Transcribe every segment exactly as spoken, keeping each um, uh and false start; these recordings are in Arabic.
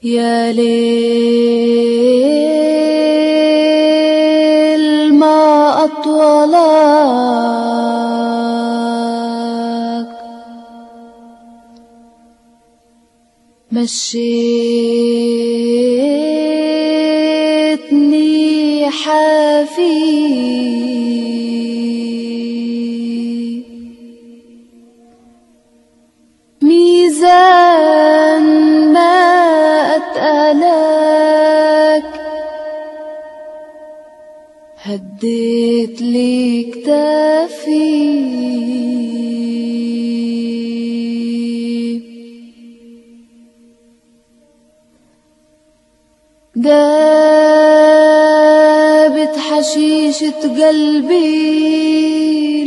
يا ليل ما أطولك، مشيتني حافي ميزان ما أتقالك، هديت لي كتافي دابت حشيشة قلبي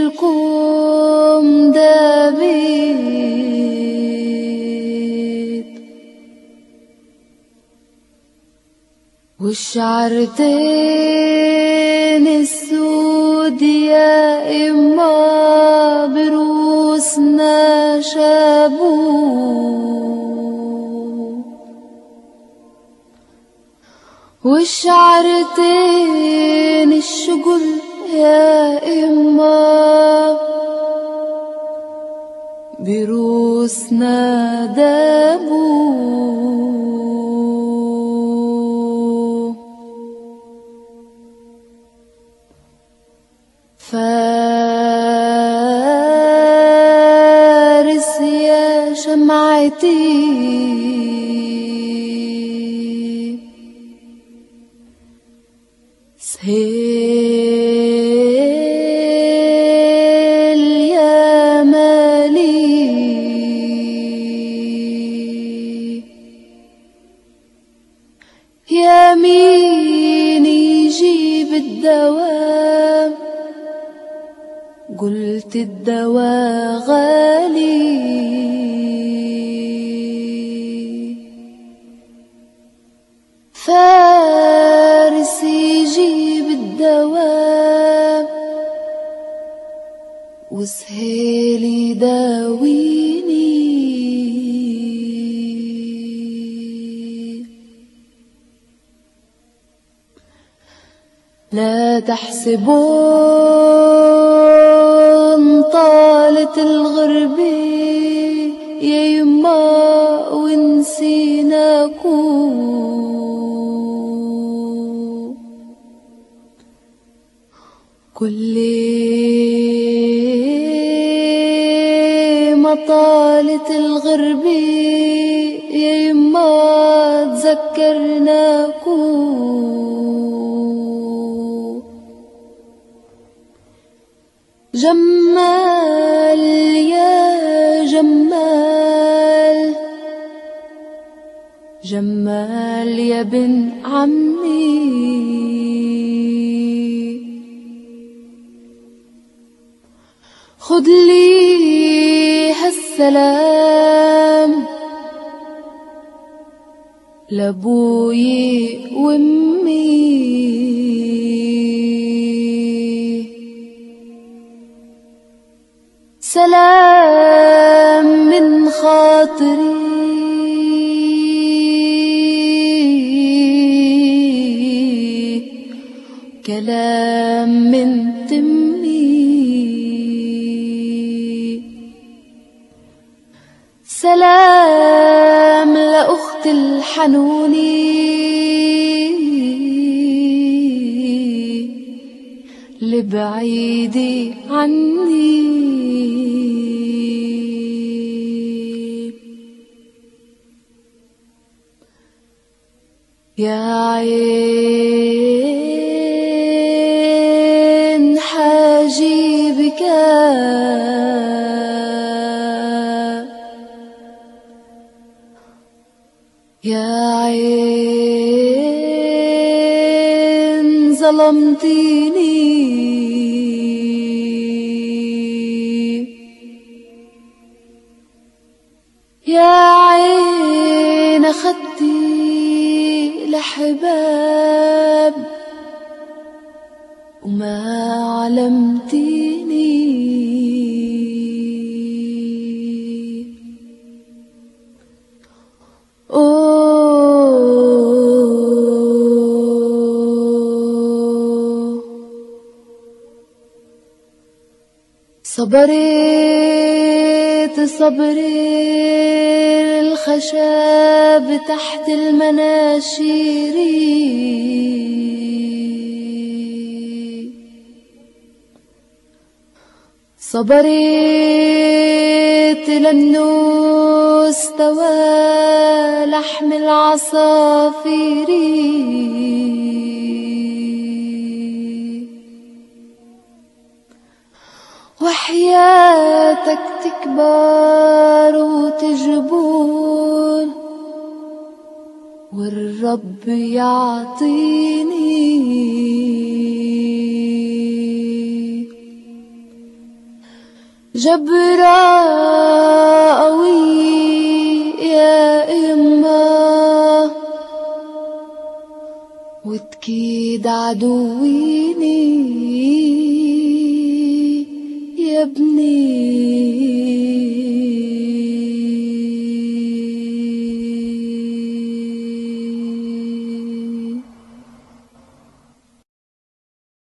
لجلكم دابت، والشعرتين السود يا إما بروسنا شابو، والشعرتين الشجل يا إما بروسنا دابو، فارس يا شمعتي سهيل يا مالي، يا مين يجيب الدواء، قلت الدواء غالي، فارس يجيب الدواء وسهيل يداويني، لا تحسبون طالت الغربة يا يما ونسيناكو، كل ما طالت الغربة يا يما تذكرناكو، جمال يا جمال، جمال يا بن عمي، خد لي هالسلام لابوي وامي، سلام من خاطري كلام من تمي، سلام لأخت الحنوني لبعيدي عني، يا عين حاجيبك يا عين ظلمتيني، يا عين أخدتي لحباب وما علمتيني، أوه صبرت صبري الخشب تحت المناشير، صبرت لأنه استوى لحم العصافير، وحياتك تكبر وتجبر والرب يعطيني جبرة قوي يا إما وتكيد عدويني يا ابني.